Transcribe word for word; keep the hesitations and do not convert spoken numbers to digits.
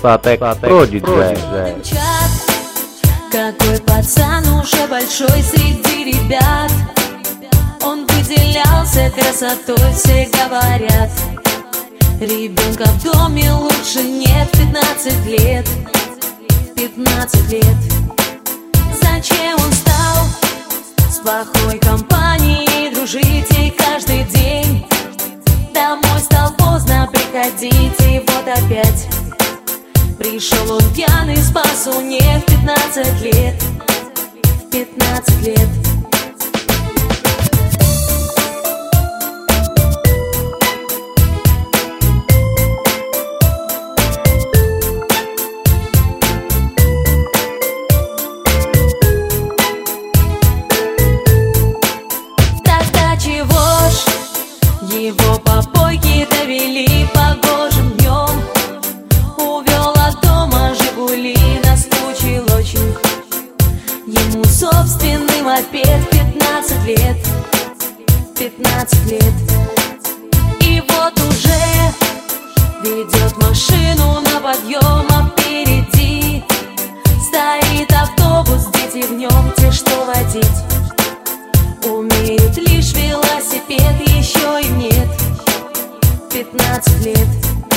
Patek Prodigy. Какой пацан уже большой среди ребят. Он выделялся красотой, все говорят. Ребенка в доме лучше нет. Пятнадцать лет, пятнадцать лет. Зачем он стал с плохой компанией дружить и каждый день домой стал поздно приходить? И вот опять пришел он пьяный, спасу нет. Пятнадцать лет, пятнадцать лет. Его попойки довели погожим днем. Увел от дома Жигули, наскучил очень ему собственный мопед. Пятнадцать лет, пятнадцать лет. И вот уже ведет машину на подъем, а впереди стоит автобус, дети в нем, те, что водить умеют лишь велосипед, еще им нет. Пятнадцать лет.